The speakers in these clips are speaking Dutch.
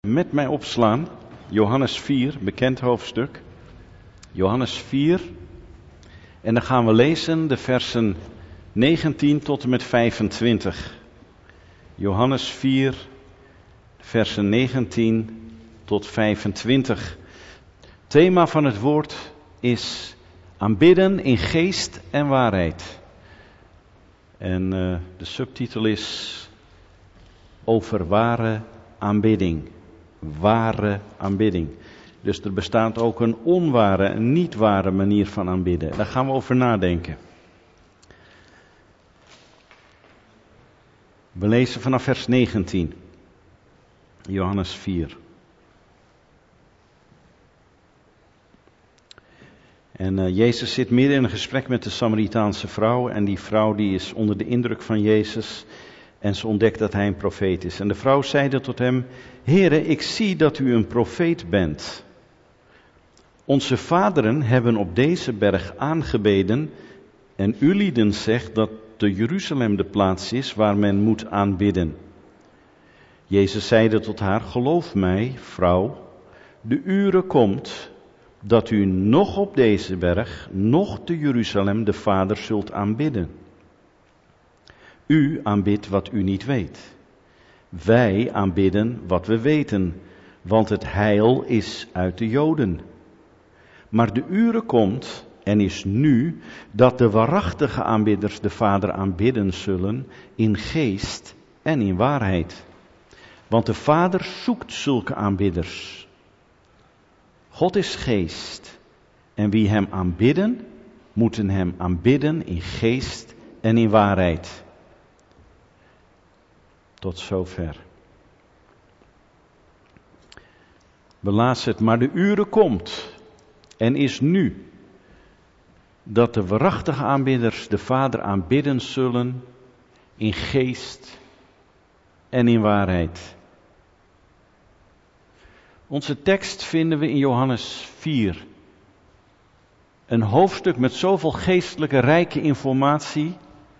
met mij opslaan? Johannes 4, bekend hoofdstuk. Johannes 4. En dan gaan we lezen de versen 19 tot en met 25. Johannes 4, versen 19 tot 25. Thema van het woord is aanbidden in geest en waarheid. En de subtitel is over ware aanbidding. Ware aanbidding. Dus er bestaat ook een onware, een niet ware manier van aanbidden. Daar gaan we over nadenken. We lezen vanaf vers 19. Johannes 4. En Jezus zit midden in een gesprek met de Samaritaanse vrouw. En die vrouw die is onder de indruk van Jezus. En ze ontdekt dat hij een profeet is. En de vrouw zeide tot hem: Heere, ik zie dat u een profeet bent. Onze vaderen hebben op deze berg aangebeden. En u lieden zegt dat te Jeruzalem de plaats is waar men moet aanbidden. Jezus zeide tot haar: Geloof mij, vrouw, de ure komt dat u nog op deze berg, nog te Jeruzalem de Vader zult aanbidden. U aanbidt wat u niet weet. Wij aanbidden wat we weten, want het heil is uit de Joden. Maar de ure komt en is nu dat de waarachtige aanbidders de Vader aanbidden zullen in geest en in waarheid. Want de Vader zoekt zulke aanbidders. God is geest en wie hem aanbidden, moeten hem aanbidden in geest en in waarheid. Tot zover. We lazen het, maar de ure komt en is nu dat de waarachtige aanbidders de Vader aanbidden zullen in geest en in waarheid. Onze tekst vinden we in Johannes 4. Een hoofdstuk met zoveel geestelijke rijke informatie.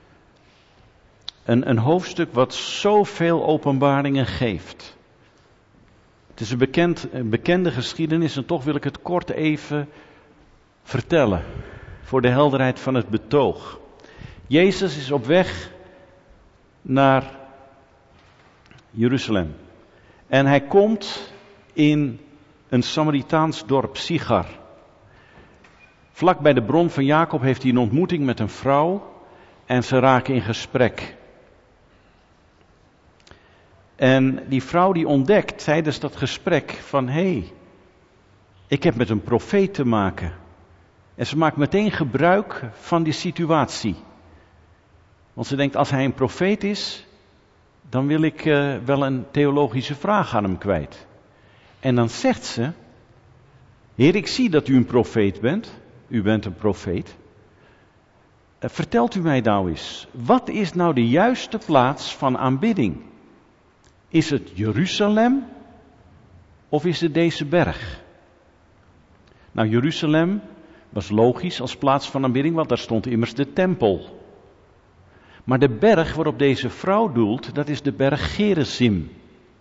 Een hoofdstuk wat zoveel openbaringen geeft. Het is een bekende geschiedenis en toch wil ik het kort even vertellen. Voor de helderheid van het betoog. Jezus is op weg naar Jeruzalem. En hij komt in een Samaritaans dorp, Sichar. Vlak bij de bron van Jacob heeft hij een ontmoeting met een vrouw. En ze raken in gesprek. En die vrouw die ontdekt tijdens dat gesprek van: hé, ik heb met een profeet te maken. En ze maakt meteen gebruik van die situatie. Want ze denkt, als hij een profeet is, dan wil ik wel een theologische vraag aan hem kwijt. En dan zegt ze: Heer, ik zie dat u een profeet bent. U bent een profeet. Vertelt u mij nou eens, wat is nou de juiste plaats van aanbidding? Is het Jeruzalem of is het deze berg? Nou, Jeruzalem was logisch als plaats van aanbidding, want daar stond immers de tempel. Maar de berg waarop deze vrouw doelt, dat is de berg Gerizim.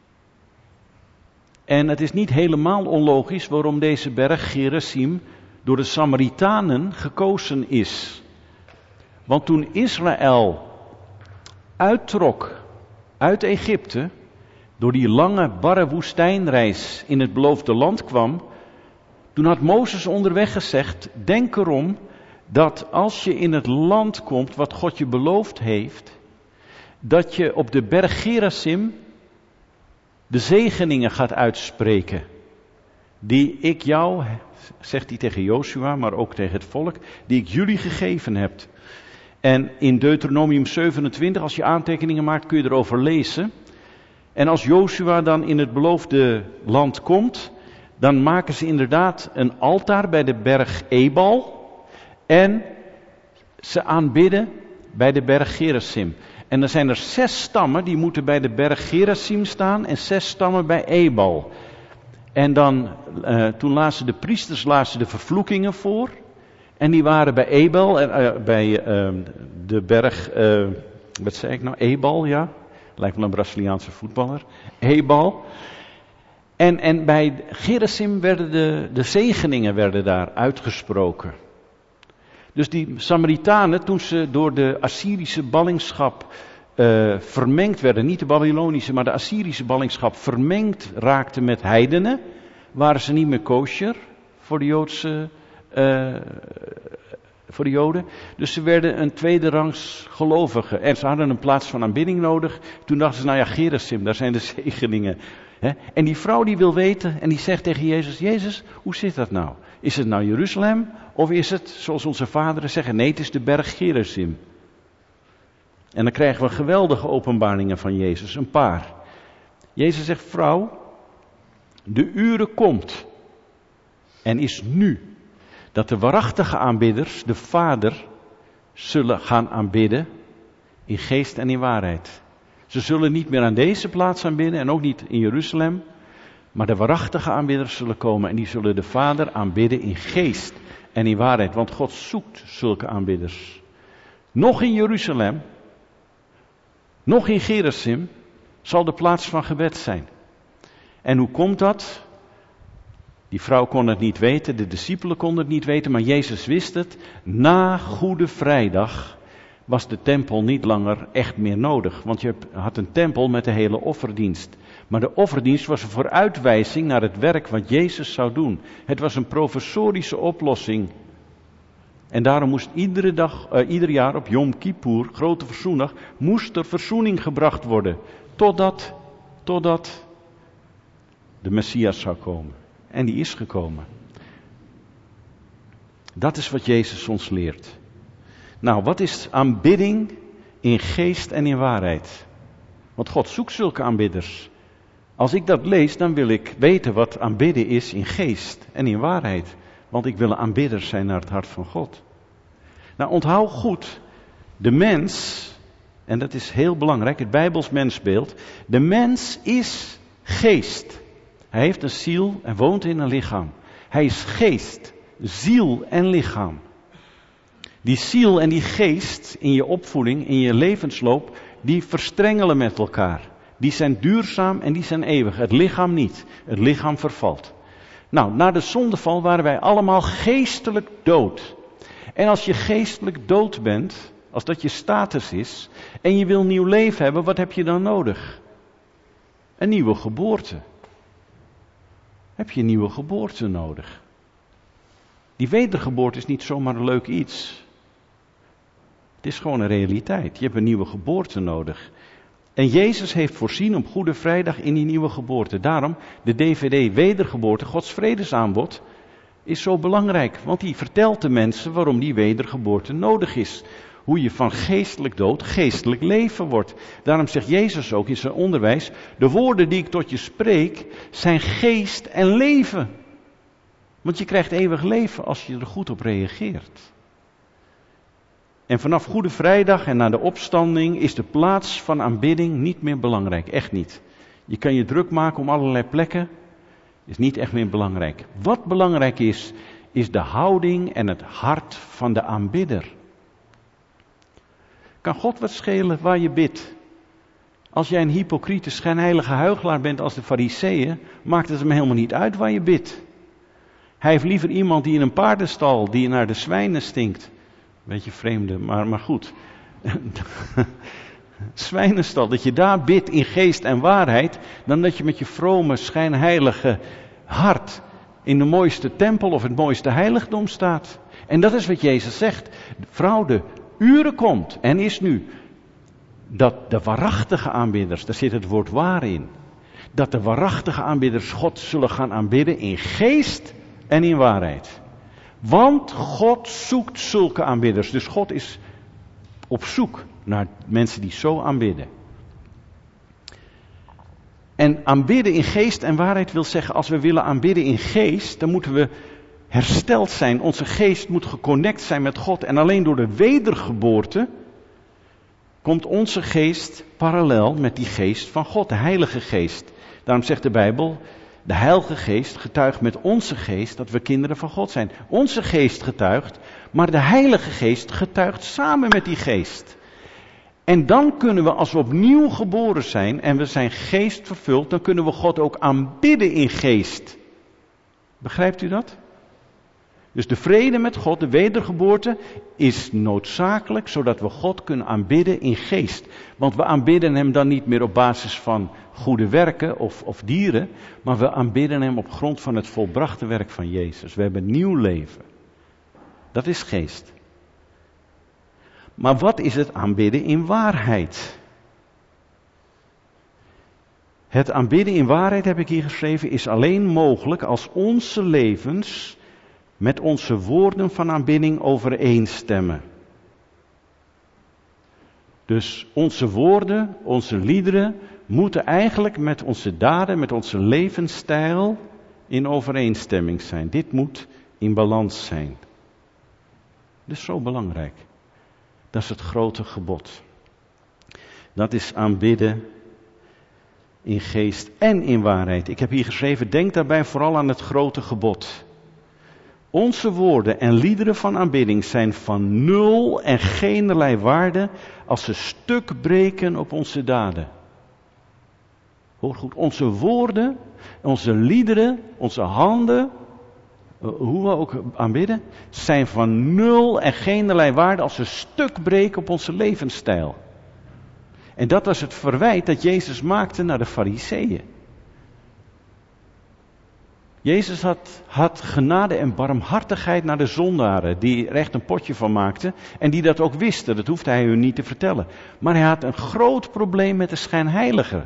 En het is niet helemaal onlogisch waarom deze berg Gerizim door de Samaritanen gekozen is. Want toen Israël uittrok uit Egypte, door die lange barre woestijnreis in het beloofde land kwam, toen had Mozes onderweg gezegd: denk erom dat als je in het land komt wat God je beloofd heeft, dat je op de berg Gerizim de zegeningen gaat uitspreken. Die ik jou, zegt hij tegen Jozua, maar ook tegen het volk, die ik jullie gegeven heb. En in Deuteronomium 27, als je aantekeningen maakt, kun je erover lezen. En als Jozua dan in het beloofde land komt, dan maken ze inderdaad een altaar bij de berg Ebal. En ze aanbidden bij de berg Gerizim. En er zijn er 6 stammen die moeten bij de berg Gerizim staan en 6 stammen bij Ebal. En dan, toen lazen de priesters de vervloekingen voor. En die waren bij Ebal, bij de berg, wat zei ik nou, Ebal, ja. Lijkt wel een Braziliaanse voetballer. Ebal. En bij Gerizim werden de zegeningen werden daar uitgesproken. Dus die Samaritanen, toen ze door de Assyrische ballingschap vermengd werden, niet de Babylonische, maar de Assyrische ballingschap vermengd raakten met heidenen, waren ze niet meer kosher voor de Joden. Dus ze werden een tweederangs gelovige. En ze hadden een plaats van aanbidding nodig. Toen dachten ze, nou ja, Gerizim, daar zijn de zegeningen. En die vrouw die wil weten en die zegt tegen Jezus, Jezus, hoe zit dat nou? Is het nou Jeruzalem of is het, zoals onze vaderen zeggen, nee, het is de berg Gerizim. En dan krijgen we geweldige openbaringen van Jezus, een paar. Jezus zegt, vrouw, de uren komt en is nu dat de waarachtige aanbidders de Vader zullen gaan aanbidden in geest en in waarheid. Ze zullen niet meer aan deze plaats aanbidden en ook niet in Jeruzalem, maar de waarachtige aanbidders zullen komen en die zullen de Vader aanbidden in geest en in waarheid. Want God zoekt zulke aanbidders. Nog in Jeruzalem, nog in Gerizim zal de plaats van gebed zijn. En hoe komt dat? Die vrouw kon het niet weten, de discipelen konden het niet weten, maar Jezus wist het. Na Goede Vrijdag was de tempel niet langer echt meer nodig. Want je had een tempel met de hele offerdienst. Maar de offerdienst was een vooruitwijzing naar het werk wat Jezus zou doen. Het was een professorische oplossing. En daarom moest ieder jaar op Yom Kippur, grote verzoendag, moest er verzoening gebracht worden. Totdat de Messias zou komen. En die is gekomen. Dat is wat Jezus ons leert. Nou, wat is aanbidding in geest en in waarheid? Want God zoekt zulke aanbidders. Als ik dat lees, dan wil ik weten wat aanbidden is in geest en in waarheid. Want ik wil een aanbidder zijn naar het hart van God. Nou, onthoud goed, de mens, en dat is heel belangrijk, het Bijbels mensbeeld. De mens is geest. Hij heeft een ziel en woont in een lichaam. Hij is geest, ziel en lichaam. Die ziel en die geest in je opvoeding, in je levensloop, die verstrengelen met elkaar. Die zijn duurzaam en die zijn eeuwig. Het lichaam niet. Het lichaam vervalt. Nou, na de zondeval waren wij allemaal geestelijk dood. En als je geestelijk dood bent, als dat je status is, en je wil nieuw leven hebben, wat heb je dan nodig? Een nieuwe geboorte. Heb je een nieuwe geboorte nodig? Die wedergeboorte is niet zomaar een leuk iets. Het is gewoon een realiteit. Je hebt een nieuwe geboorte nodig. En Jezus heeft voorzien op Goede Vrijdag in die nieuwe geboorte. Daarom, de DVD Wedergeboorte, Gods vredesaanbod, is zo belangrijk. Want die vertelt de mensen waarom die wedergeboorte nodig is. Hoe je van geestelijk dood geestelijk leven wordt. Daarom zegt Jezus ook in zijn onderwijs, de woorden die ik tot je spreek zijn geest en leven. Want je krijgt eeuwig leven als je er goed op reageert. En vanaf Goede Vrijdag en na de opstanding is de plaats van aanbidding niet meer belangrijk. Echt niet. Je kan je druk maken om allerlei plekken. Is niet echt meer belangrijk. Wat belangrijk is, is de houding en het hart van de aanbidder. Kan God wat schelen waar je bidt? Als jij een hypocriete, schijnheilige huichelaar bent als de Farizeeën, maakt het hem helemaal niet uit waar je bidt. Hij heeft liever iemand die in een paardenstal, die naar de zwijnen stinkt. Beetje vreemde, maar goed. Zwijnenstal, dat je daar bidt in geest en waarheid, dan dat je met je vrome, schijnheilige hart in de mooiste tempel of het mooiste heiligdom staat. En dat is wat Jezus zegt. Vrouw, de uren komt en is nu, dat de waarachtige aanbidders, daar zit het woord waar in, dat de waarachtige aanbidders God zullen gaan aanbidden in geest en in waarheid. Want God zoekt zulke aanbidders. Dus God is op zoek naar mensen die zo aanbidden. En aanbidden in geest en waarheid wil zeggen, als we willen aanbidden in geest, dan moeten we hersteld zijn. Onze geest moet geconnect zijn met God. En alleen door de wedergeboorte komt onze geest parallel met die geest van God, de Heilige Geest. Daarom zegt de Bijbel, de Heilige Geest getuigt met onze geest dat we kinderen van God zijn. Onze geest getuigt, maar de Heilige Geest getuigt samen met die geest. En dan kunnen we, als we opnieuw geboren zijn en we zijn geest vervuld, dan kunnen we God ook aanbidden in geest. Begrijpt u dat? Dus de vrede met God, de wedergeboorte, is noodzakelijk zodat we God kunnen aanbidden in geest. Want we aanbidden hem dan niet meer op basis van goede werken of dieren, maar we aanbidden hem op grond van het volbrachte werk van Jezus. We hebben nieuw leven. Dat is geest. Maar wat is het aanbidden in waarheid? Het aanbidden in waarheid, heb ik hier geschreven, is alleen mogelijk als onze levens met onze woorden van aanbidding overeenstemmen. Dus onze woorden, onze liederen, moeten eigenlijk met onze daden, met onze levensstijl in overeenstemming zijn. Dit moet in balans zijn. Dat is zo belangrijk. Dat is het grote gebod. Dat is aanbidden in geest en in waarheid. Ik heb hier geschreven, denk daarbij vooral aan het grote gebod. Onze woorden en liederen van aanbidding zijn van nul en geenerlei waarde als ze stuk breken op onze daden. Hoor goed, onze woorden, onze liederen, onze handen, hoe we ook aanbidden, zijn van nul en geenerlei waarde als ze stuk breken op onze levensstijl. En dat was het verwijt dat Jezus maakte naar de Farizeeën. Jezus had genade en barmhartigheid naar de zondaren, die er echt een potje van maakten en die dat ook wisten, dat hoefde hij hun niet te vertellen. Maar hij had een groot probleem met de schijnheiligen.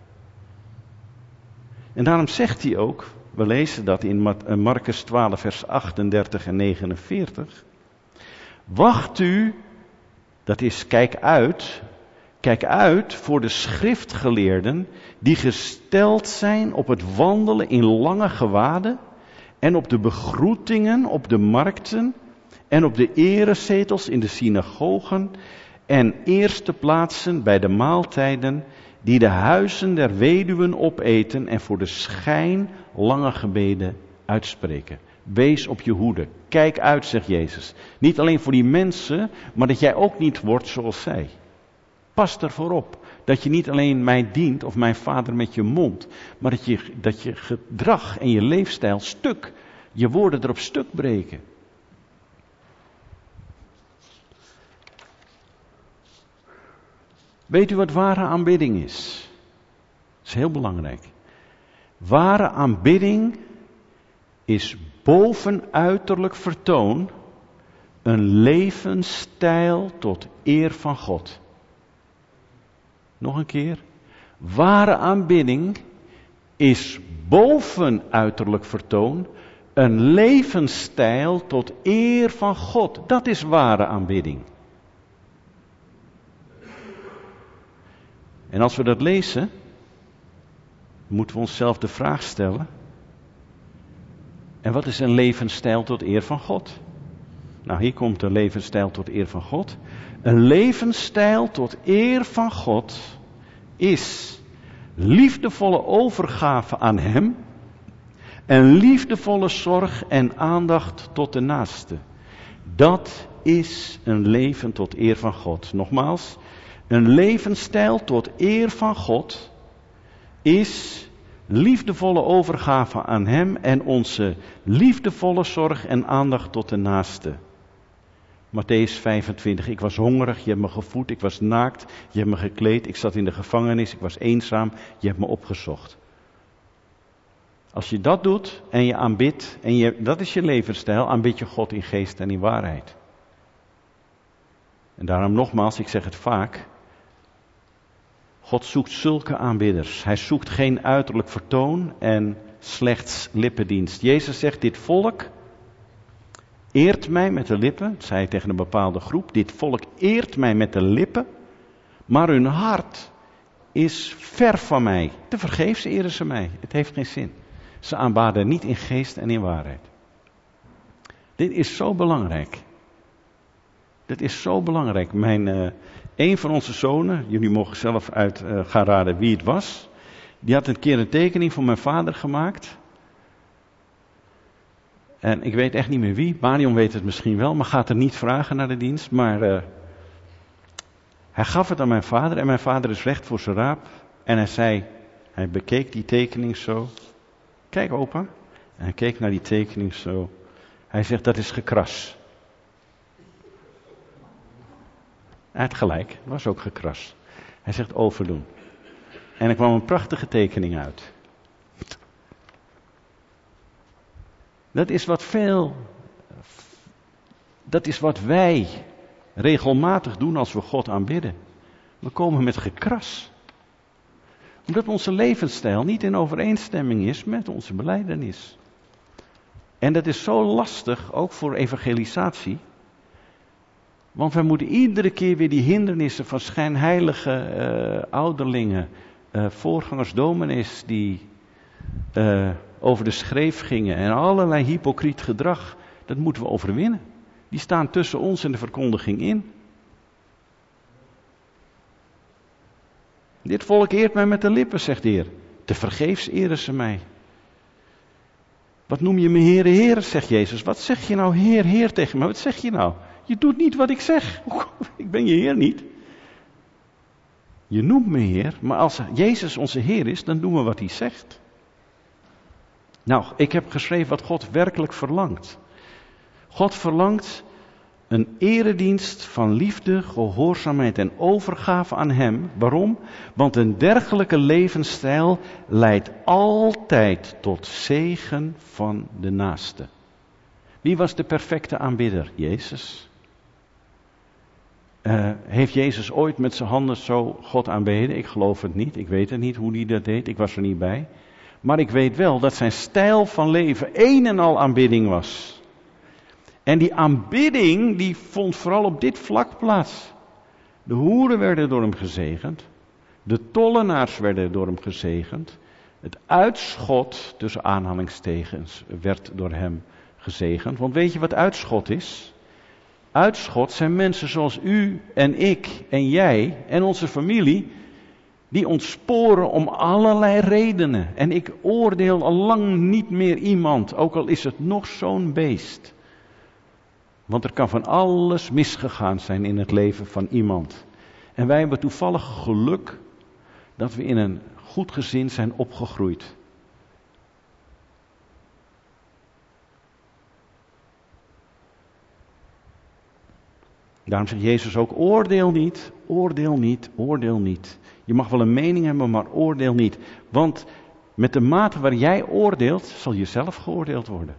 En daarom zegt hij ook, we lezen dat in Markus 12 vers 38 en 49. Wacht u, dat is kijk uit voor de schriftgeleerden die gesteld zijn op het wandelen in lange gewaden en op de begroetingen op de markten en op de erezetels in de synagogen en eerste plaatsen bij de maaltijden die de huizen der weduwen opeten en voor de schijn lange gebeden uitspreken. Wees op je hoede. Kijk uit, zegt Jezus. Niet alleen voor die mensen, maar dat jij ook niet wordt zoals zij. Pas ervoor op dat je niet alleen mij dient of mijn Vader met je mond, maar dat je gedrag en je leefstijl je woorden erop stuk breken. Weet u wat ware aanbidding is? Dat is heel belangrijk. Ware aanbidding is boven uiterlijk vertoon een levensstijl tot eer van God. Nog een keer. Ware aanbidding is boven uiterlijk vertoon een levensstijl tot eer van God. Dat is ware aanbidding. En als we dat lezen, moeten we onszelf de vraag stellen. En wat is een levensstijl tot eer van God? Nou, hier komt een levensstijl tot eer van God. Een levensstijl tot eer van God is liefdevolle overgave aan Hem en liefdevolle zorg en aandacht tot de naaste. Dat is een leven tot eer van God. Nogmaals, een levensstijl tot eer van God is liefdevolle overgave aan Hem en onze liefdevolle zorg en aandacht tot de naaste. Matthäus 25, ik was hongerig, je hebt me gevoed, ik was naakt, je hebt me gekleed, ik zat in de gevangenis, ik was eenzaam, je hebt me opgezocht. Als je dat doet en je aanbidt, dat is je levensstijl, aanbid je God in geest en in waarheid. En daarom nogmaals, ik zeg het vaak, God zoekt zulke aanbidders. Hij zoekt geen uiterlijk vertoon en slechts lippendienst. Jezus zegt, dit volk eert mij met de lippen, dat zei hij tegen een bepaalde groep, dit volk eert mij met de lippen, maar hun hart is ver van mij. Tevergeefs eren ze mij, het heeft geen zin. Ze aanbaden niet in geest en in waarheid. Dit is zo belangrijk. Dit is zo belangrijk. Een van onze zonen, jullie mogen zelf uit gaan raden wie het was, die had een keer een tekening van mijn vader gemaakt. En ik weet echt niet meer wie, Marion weet het misschien wel, maar gaat er niet vragen naar de dienst. Maar Hij gaf het aan mijn vader en mijn vader is recht voor zijn raap. En hij zei, hij bekeek die tekening zo. Kijk opa. En hij keek naar die tekening zo. Hij zegt, dat is gekras. Hij had gelijk, het was ook gekras. Hij zegt overdoen. En er kwam een prachtige tekening uit. Dat is wat wij regelmatig doen als we God aanbidden. We komen met gekras. Omdat onze levensstijl niet in overeenstemming is met onze belijdenis. En dat is zo lastig, ook voor evangelisatie. Want wij moeten iedere keer weer die hindernissen van schijnheilige ouderlingen, voorgangers, dominees die over de schreef gingen en allerlei hypocriet gedrag, dat moeten we overwinnen. Die staan tussen ons en de verkondiging in. Dit volk eert mij met de lippen, zegt de Heer. Tevergeefs eren ze mij. Wat noem je me Heere, Heere, zegt Jezus. Wat zeg je nou, Heer, Heer tegen mij? Wat zeg je nou? Je doet niet wat ik zeg. Ik ben je Heer niet. Je noemt me Heer, maar als Jezus onze Heer is, dan doen we wat hij zegt. Nou, ik heb geschreven wat God werkelijk verlangt. God verlangt een eredienst van liefde, gehoorzaamheid en overgave aan hem. Waarom? Want een dergelijke levensstijl leidt altijd tot zegen van de naaste. Wie was de perfecte aanbidder? Jezus. Heeft Jezus ooit met zijn handen zo God aanbeden? Ik geloof het niet. Ik weet het niet hoe hij dat deed. Ik was er niet bij. Maar ik weet wel dat zijn stijl van leven een en al aanbidding was. En die aanbidding die vond vooral op dit vlak plaats. De hoeren werden door hem gezegend. De tollenaars werden door hem gezegend. Het uitschot, tussen aanhalingstekens, werd door hem gezegend. Want weet je wat uitschot is? Uitschot zijn mensen zoals u en ik en jij en onze familie, die ontsporen om allerlei redenen. En ik oordeel al lang niet meer iemand, ook al is het nog zo'n beest. Want er kan van alles misgegaan zijn in het leven van iemand. En wij hebben toevallig geluk dat we in een goed gezin zijn opgegroeid. Daarom zegt Jezus ook, oordeel niet, oordeel niet, oordeel niet. Je mag wel een mening hebben, maar oordeel niet. Want met de mate waar jij oordeelt, zal je zelf geoordeeld worden.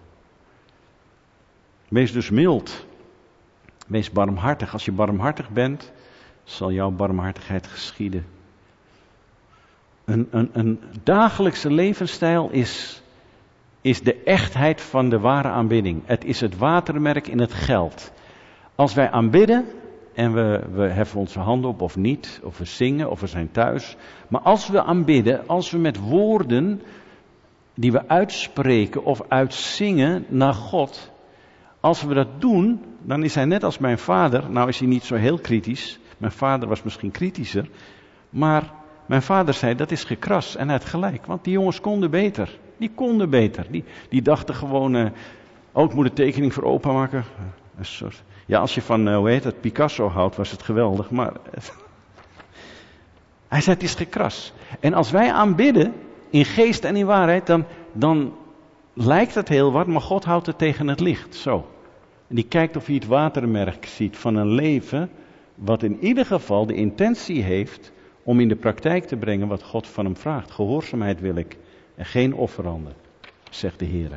Wees dus mild. Wees barmhartig. Als je barmhartig bent, zal jouw barmhartigheid geschieden. Een dagelijkse levensstijl is de echtheid van de ware aanbidding. Het is het watermerk in het geld. Als wij aanbidden en we heffen onze handen op of niet, of we zingen of we zijn thuis. Maar als we aanbidden, als we met woorden die we uitspreken of uitzingen naar God, als we dat doen, dan is hij net als mijn vader. Nou is hij niet zo heel kritisch. Mijn vader was misschien kritischer. Maar mijn vader zei, dat is gekras. En hij had gelijk, want die jongens konden beter. Die konden beter. Die dachten gewoon, ik moet een tekening voor opa maken. Een soort, ja, als je van, Picasso houdt, was het geweldig. Maar hij zei, het is gekras. En als wij aanbidden, in geest en in waarheid, dan lijkt het heel wat, maar God houdt het tegen het licht. Zo. En die kijkt of hij het watermerk ziet van een leven wat in ieder geval de intentie heeft om in de praktijk te brengen wat God van hem vraagt. Gehoorzaamheid wil ik en geen offeranden, zegt de Heer.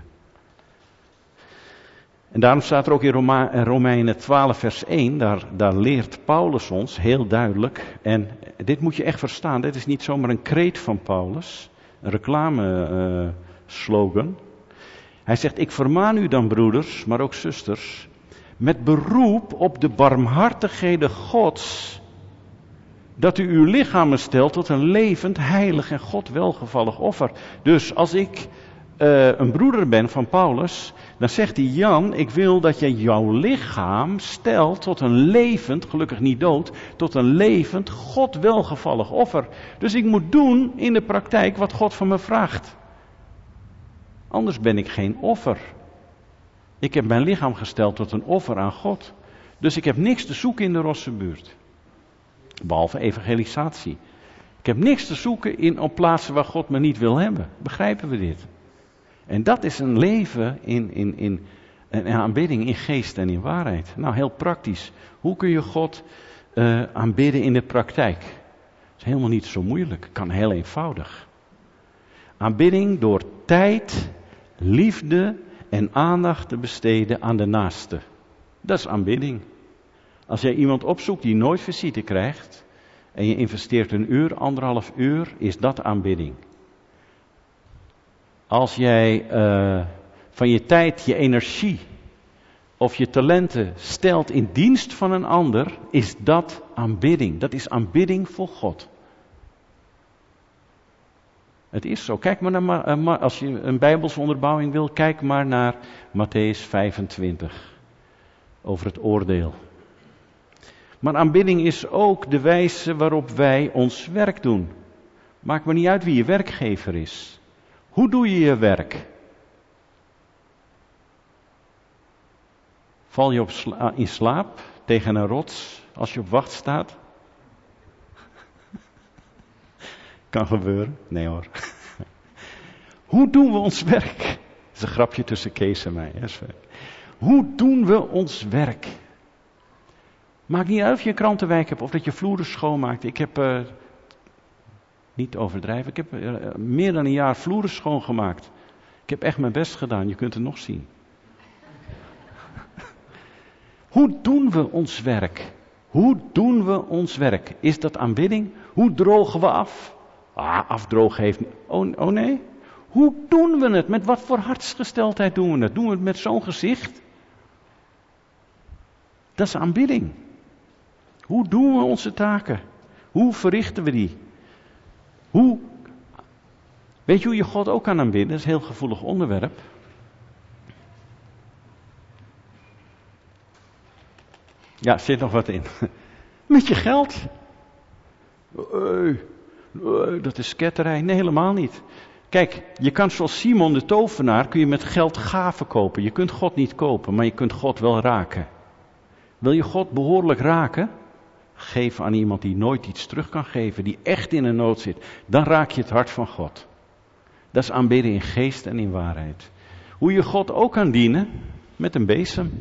En daarom staat er ook in Romeinen 12 vers 1, daar leert Paulus ons heel duidelijk. En dit moet je echt verstaan, dit is niet zomaar een kreet van Paulus, een reclameslogan. Hij zegt, ik vermaan u dan broeders, maar ook zusters, met beroep op de barmhartigheden Gods, dat u uw lichamen stelt tot een levend, heilig en God welgevallig offer. Dus als ik een broeder ben van Paulus, dan zegt hij, Jan, ik wil dat je jouw lichaam stelt tot een levend, gelukkig niet dood, tot een levend, God welgevallig offer. Dus ik moet doen in de praktijk wat God van me vraagt. Anders ben ik geen offer. Ik heb mijn lichaam gesteld tot een offer aan God. Dus ik heb niks te zoeken in de Rossenbuurt. Behalve evangelisatie. Ik heb niks te zoeken op plaatsen waar God me niet wil hebben. Begrijpen we dit? En dat is een leven in aanbidding in geest en in waarheid. Nou, heel praktisch. Hoe kun je God aanbidden in de praktijk? Dat is helemaal niet zo moeilijk. Kan heel eenvoudig. Aanbidding door tijd, liefde en aandacht te besteden aan de naaste. Dat is aanbidding. Als jij iemand opzoekt die nooit visite krijgt en je investeert 1 uur, 1,5 uur, is dat aanbidding. Als jij van je tijd, je energie of je talenten stelt in dienst van een ander, is dat aanbidding. Dat is aanbidding voor God. Het is zo. Kijk maar naar, als je een Bijbelse onderbouwing wil, kijk maar naar Mattheüs 25. Over het oordeel. Maar aanbidding is ook de wijze waarop wij ons werk doen. Maakt me niet uit wie je werkgever is. Hoe doe je je werk? Val je in slaap tegen een rots als je op wacht staat? Kan gebeuren. Nee hoor. Hoe doen we ons werk? Dat is een grapje tussen Kees en mij. Hoe doen we ons werk? Maakt niet uit of je een krantenwijk hebt of dat je vloeren schoonmaakt. Ik heb, niet overdrijven, ik heb meer dan 1 jaar vloeren schoongemaakt. Ik heb echt mijn best gedaan, je kunt het nog zien. Hoe doen we ons werk? Hoe doen we ons werk? Is dat aanbidding? Hoe drogen we af? Afdrogen heeft... Oh nee? Hoe doen we het? Met wat voor hartsgesteldheid doen we het? Doen we het met zo'n gezicht? Dat is aanbidding. Hoe doen we onze taken? Hoe verrichten we die? Weet je hoe je God ook kan aanbidden? Dat is een heel gevoelig onderwerp. Ja, er zit nog wat in. Met je geld. Dat is ketterij. Nee, helemaal niet. Kijk, je kan zoals Simon de tovenaar, kun je met geld gaven kopen. Je kunt God niet kopen, maar je kunt God wel raken. Wil je God behoorlijk raken? Geef aan iemand die nooit iets terug kan geven, die echt in een nood zit. Dan raak je het hart van God. Dat is aanbidden in geest en in waarheid. Hoe je God ook kan dienen? Met een bezem.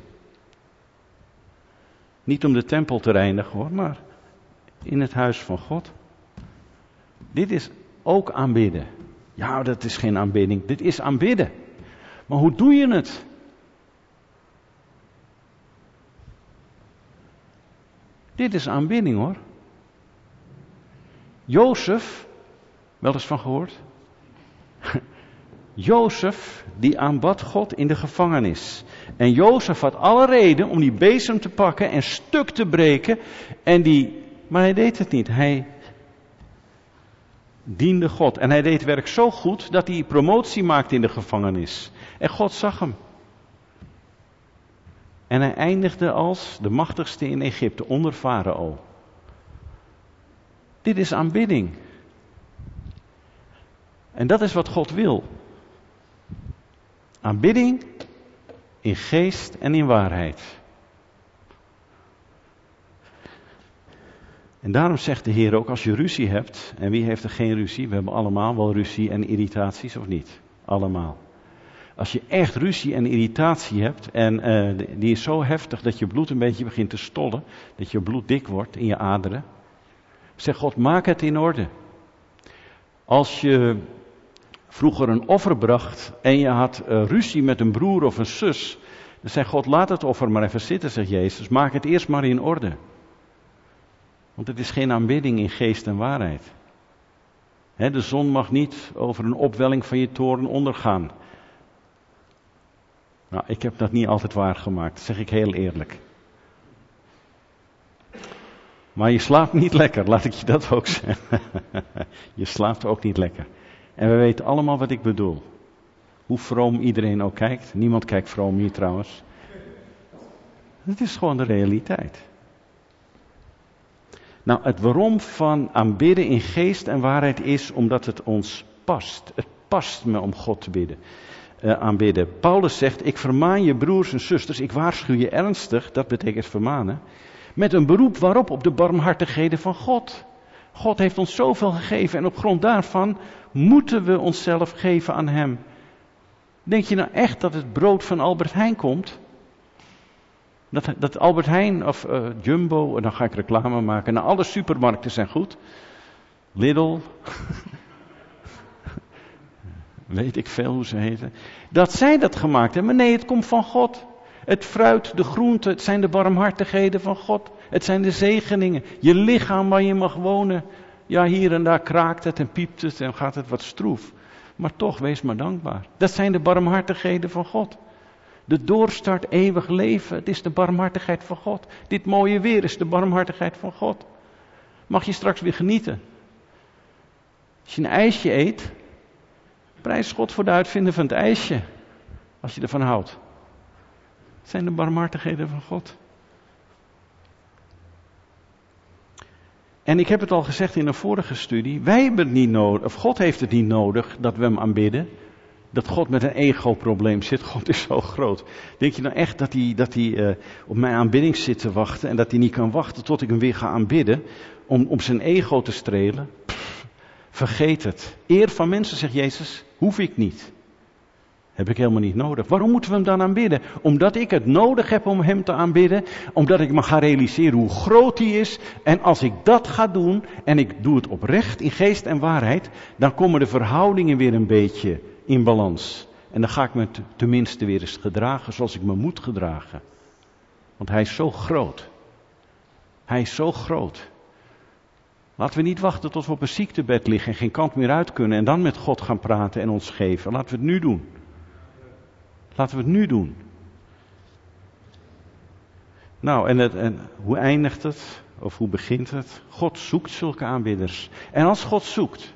Niet om de tempel te reinigen hoor, maar in het huis van God. Dit is ook aanbidden. Ja, dat is geen aanbidding. Dit is aanbidden. Maar hoe doe je het? Dit is aanbidding hoor. Jozef, wel eens van gehoord? Jozef, die aanbad God in de gevangenis. En Jozef had alle reden om die bezem te pakken en stuk te breken. Maar hij deed het niet. Hij diende God. En hij deed het werk zo goed dat hij promotie maakte in de gevangenis. En God zag hem. En hij eindigde als de machtigste in Egypte, onder Farao. Dit is aanbidding. En dat is wat God wil. Aanbidding in geest en in waarheid. En daarom zegt de Heer ook, als je ruzie hebt, en wie heeft er geen ruzie? We hebben allemaal wel ruzie en irritaties, of niet? Allemaal. Als je echt ruzie en irritatie hebt, en die is zo heftig dat je bloed een beetje begint te stollen, dat je bloed dik wordt in je aderen, zeg God, maak het in orde. Als je vroeger een offer bracht en je had ruzie met een broer of een zus, dan zei God, laat het offer maar even zitten, zegt Jezus, maak het eerst maar in orde. Want het is geen aanbidding in geest en waarheid. De zon mag niet over een opwelling van je toorn ondergaan. Nou, ik heb dat niet altijd waargemaakt, dat zeg ik heel eerlijk. Maar je slaapt niet lekker, laat ik je dat ook zeggen. Je slaapt ook niet lekker. En we weten allemaal wat ik bedoel. Hoe vroom iedereen ook kijkt. Niemand kijkt vroom hier trouwens. Het is gewoon de realiteit. Nou, het waarom van aanbidden in geest en waarheid is omdat het ons past. Het past me om God te bidden. Paulus zegt, ik vermaan je broers en zusters, ik waarschuw je ernstig, dat betekent vermanen. Met een beroep waarop? Op de barmhartigheden van God. God heeft ons zoveel gegeven en op grond daarvan moeten we onszelf geven aan hem. Denk je nou echt dat het brood van Albert Heijn komt? Dat Albert Heijn of Jumbo, en dan ga ik reclame maken. Nou, alle supermarkten zijn goed. Lidl. Weet ik veel hoe ze heten. Dat zij dat gemaakt hebben. Nee, het komt van God. Het fruit, de groente, het zijn de barmhartigheden van God. Het zijn de zegeningen. Je lichaam waar je mag wonen. Ja, hier en daar kraakt het en piept het en gaat het wat stroef. Maar toch, wees maar dankbaar. Dat zijn de barmhartigheden van God. De doorstart eeuwig leven, het is de barmhartigheid van God. Dit mooie weer is de barmhartigheid van God. Mag je straks weer genieten. Als je een ijsje eet, prijs God voor de uitvinder van het ijsje. Als je ervan houdt. Het zijn de barmhartigheden van God. En ik heb het al gezegd in een vorige studie. Wij hebben het niet nodig, of God heeft het niet nodig dat we hem aanbidden. Dat God met een ego-probleem zit. God is zo groot. Denk je nou echt dat hij op mijn aanbidding zit te wachten en dat hij niet kan wachten tot ik hem weer ga aanbidden om zijn ego te strelen? Vergeet het. Eer van mensen, zegt Jezus, hoef ik niet. Heb ik helemaal niet nodig. Waarom moeten we hem dan aanbidden? Omdat ik het nodig heb om hem te aanbidden. Omdat ik me ga realiseren hoe groot hij is. En als ik dat ga doen, en ik doe het oprecht in geest en waarheid, dan komen de verhoudingen weer een beetje in balans. En dan ga ik me tenminste weer eens gedragen zoals ik me moet gedragen. Want hij is zo groot. Hij is zo groot. Laten we niet wachten tot we op een ziektebed liggen en geen kant meer uit kunnen en dan met God gaan praten en ons geven. Laten we het nu doen. Laten we het nu doen. Nou, en hoe eindigt het? Of hoe begint het? God zoekt zulke aanbidders. En als God zoekt,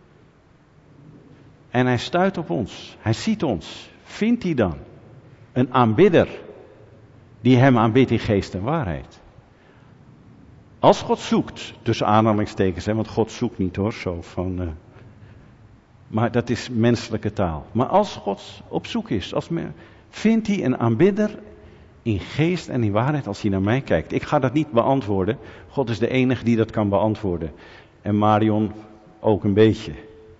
en hij stuit op ons, hij ziet ons, vindt hij dan een aanbidder die hem aanbidt in geest en waarheid? Als God zoekt, tussen aanhalingstekens, want God zoekt niet hoor, zo van... maar dat is menselijke taal. Maar als God op zoek is, vindt hij een aanbidder in geest en in waarheid als hij naar mij kijkt. Ik ga dat niet beantwoorden. God is de enige die dat kan beantwoorden. En Marion ook een beetje.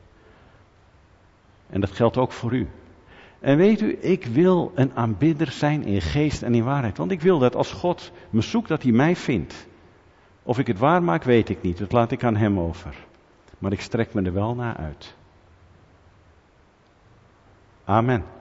En dat geldt ook voor u. En weet u, ik wil een aanbidder zijn in geest en in waarheid. Want ik wil dat als God me zoekt, dat hij mij vindt. Of ik het waar maak, weet ik niet. Dat laat ik aan hem over. Maar ik strek me er wel naar uit. Amen.